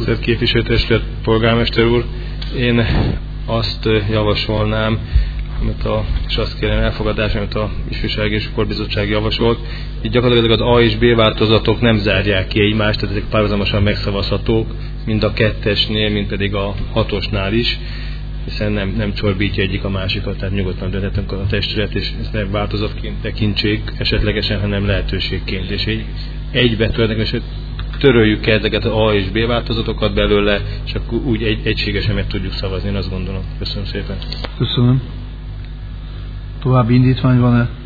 tisztelt képviselőtestület, polgármester úr, én azt javasolnám, és azt kérem elfogadásra, amit a Ifjúsági és Sportbizottság javasolt. Így gyakorlatilag az A és B változatok nem zárják ki egymást, tehát ezek párhuzamosan megszavazhatók, mind a 2-esnél, mind pedig a 6-osnál is, hiszen nem csorbítja egyik a másikat, tehát nyugodtan dönthetünk a testület, és ezt nem változatként tekintsék esetlegesen, hanem lehetőségként. És egybe töröljük ezeket az A és B változatokat belőle, és akkor úgy egységesen meg tudjuk szavazni, én azt gondolom. Köszönöm szépen. Köszönöm. További indítvány van-e?